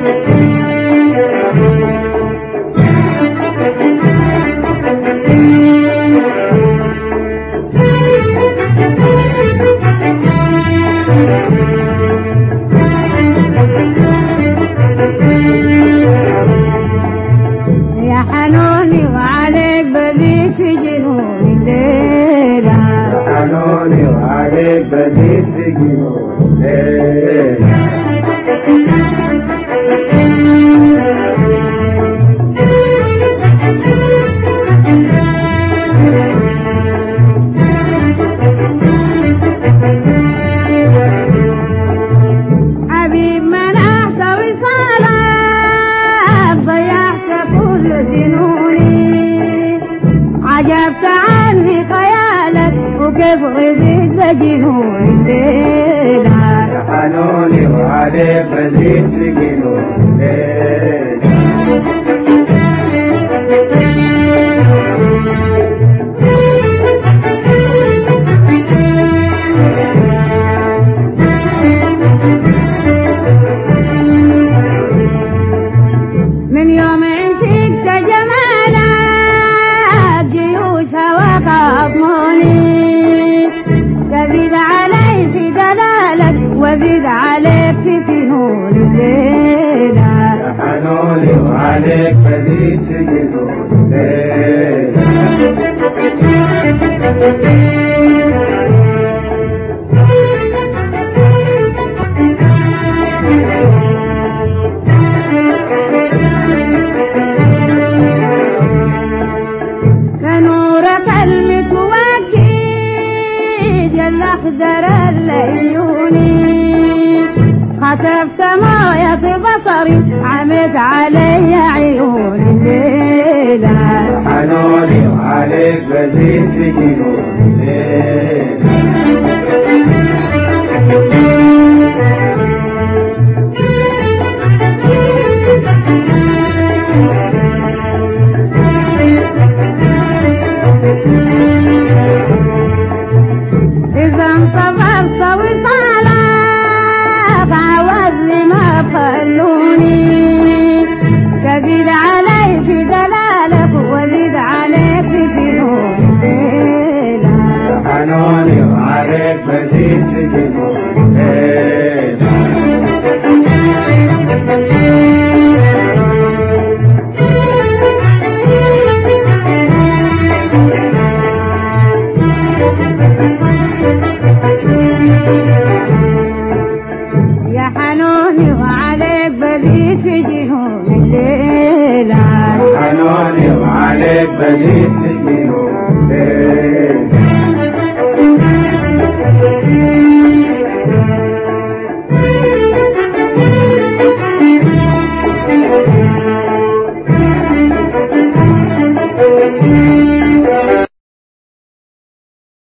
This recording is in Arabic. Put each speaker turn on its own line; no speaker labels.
يا حنوني وعليك بديت في جنون الليلة،
يا حنوني وعليك بديت في جنون الليلة.
حبيب منعت وصالك ضيعت كل جنوني، عجبت عني خيالك وكيف غزيت بجنون الليلة.
يا حنوني وعليك بديت في جنون الليلة.
من يوم عشقت جمالك جيوش هواك أضموني، تزيد علي في دلالك وزيد عليك في فنون الليلة.
يا حنوني وعليك بديت في جنون الليلة.
كنورك المتوكد جل أحذر العيوني، خسفت موية بصري عمت علي عيون الليلة.
يا حنوني وعليك بديت في جنون الليلة.
إذا انتظرت وصالك عوض لي ما خلوني، تزيد علي في دلالك وزيد عليك في فنون الليلة.
يا حنوني وعليك بديت في جنون الليلة.
يا حنوني وعليك بديت في جنون الليلة.
يا حنوني وعليك بديت في جنون الليلة.